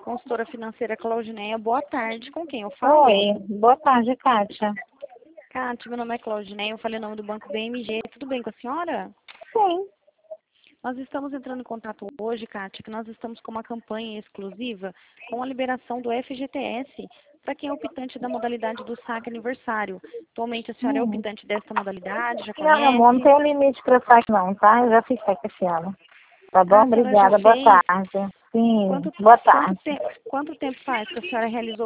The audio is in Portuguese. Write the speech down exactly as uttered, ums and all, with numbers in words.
Consultora financeira Claudineia, boa tarde. Com quem eu falo? Oi, boa tarde, Kátia. Kátia, meu nome é Claudineia, eu falei o nome do Banco B M G. Tudo bem com a senhora? Sim. Nós estamos entrando em contato hoje, Kátia, que nós estamos com uma campanha exclusiva com a liberação do F G T S para quem é optante da modalidade do saque aniversário. Atualmente a senhora é Hum. optante desta modalidade, já Não, meu amor, não conhece? tem limite para saque não, tá? Eu já fiz saque esse ano. Tá bom? Ah, a senhora já Obrigada, boa fez? tarde. Sim, Quanto, boa quanto, tarde. te, quanto tempo faz que a senhora realizou